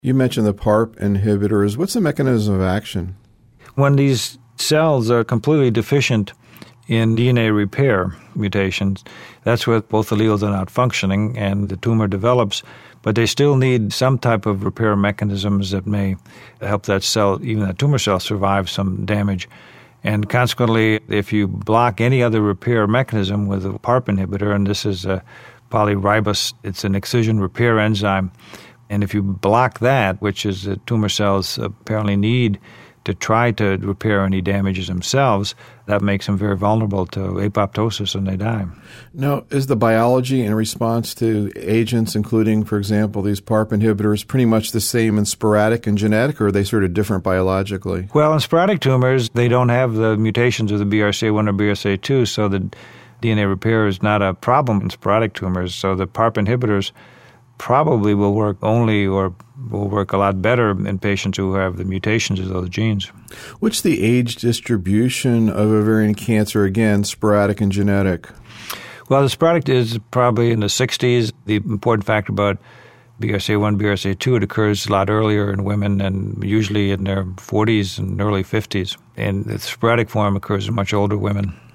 You mentioned the PARP inhibitors. What's the mechanism of action? When these cells are completely deficient in DNA repair mutations, that's where both alleles are not functioning and the tumor develops, but they still need some type of repair mechanisms that may help that cell, even that tumor cell, survive some damage. And consequently, if you block any other repair mechanism with a PARP inhibitor, and this is a polyribose, it's an excision repair enzyme, and if you block that, which is the tumor cells apparently need to try to repair any damages themselves, that makes them very vulnerable to apoptosis and they die. Now, is the biology in response to agents, including, for example, these PARP inhibitors, pretty much the same in sporadic and genetic, or are they sort of different biologically? Well, in sporadic tumors, they don't have the mutations of the BRCA1 or BRCA2, so the DNA repair is not a problem in sporadic tumors. So the PARP inhibitors probably will work only or will work a lot better in patients who have the mutations of those genes. What's the age distribution of ovarian cancer, again, sporadic and genetic? Well, the sporadic is probably in the 60s. The important factor about BRCA1, BRCA2, it occurs a lot earlier in women and usually in their 40s and early 50s. And the sporadic form occurs in much older women.